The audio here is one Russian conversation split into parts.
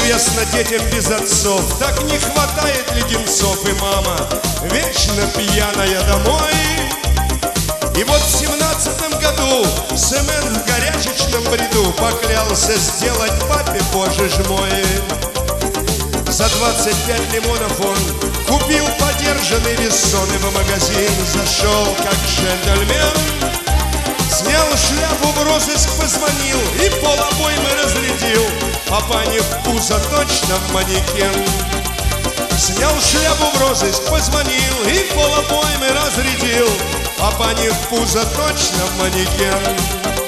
Известно детям без отцов, так не хватает леденцов. И мама вечно пьяная домой. И вот в 17-м году Семен в горячечном бреду поклялся сделать папе, боже ж мой. За 25 лимонов он купил подержанный вессон и в магазин зашел как джентльмен. Снял шляпу, в розыск позвонил и полобоймы разрядил. Папане в пузо точно в манекен. Снял шляпу, в розыск позвонил и полобоймы разрядил. Папане в пузо точно в манекен.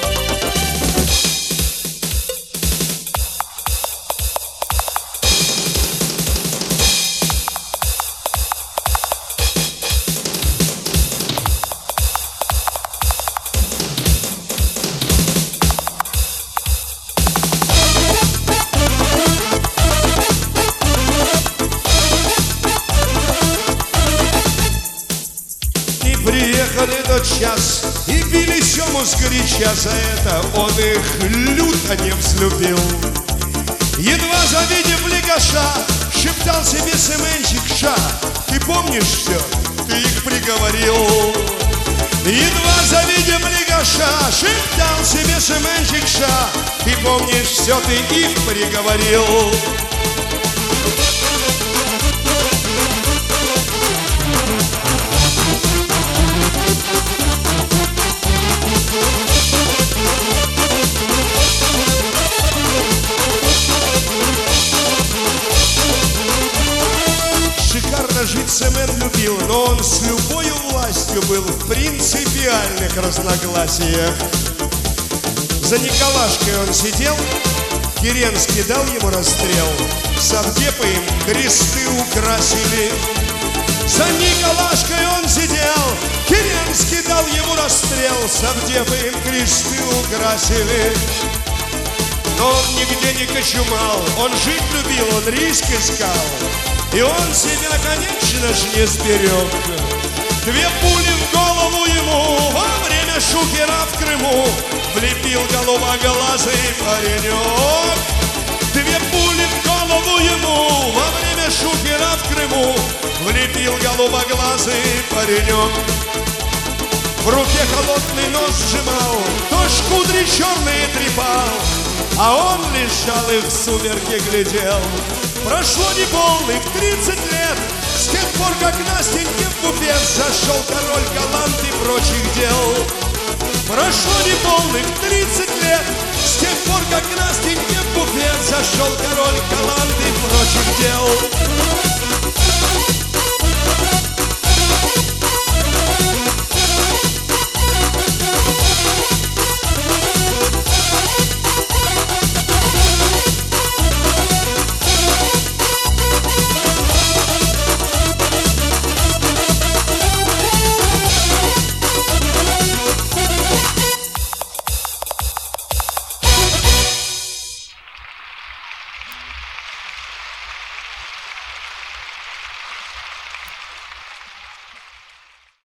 Приехали тот час и пили сему сгоряча. За это он их люто не взлюбил. Едва завидев легаша, шептал себе Семенчик: ша, ты помнишь все? Ты их приговорил. Едва завидев легаша, шептал себе Семенчик: ша, ты помнишь все? Ты их приговорил. Жить Семен любил, но он с любою властью был в принципиальных разногласиях. За Николашкой он сидел, Керенский дал ему расстрел, совдепы им кресты украсили. За Николашкой он сидел, Керенский дал ему расстрел, совдепы им кресты украсили. Но он нигде не кочумал, он жить любил, он риск искал. И он себя, конечно ж, не сберег. 2 пули в голову ему во время шухера в Крыму влепил голубоглазый паренек. 2 пули в голову ему во время шухера в Крыму влепил голубоглазый паренек. В руке холодный нож сжимал, то ж кудри черные трепал, а он лежал и в сумерки глядел. Прошло неполных 30 лет с тех пор, как Настеньке в буфет зашел король галант и прочих дел. Прошло неполных 30 лет с тех пор, как Настеньке в буфет зашел король галант и прочих дел.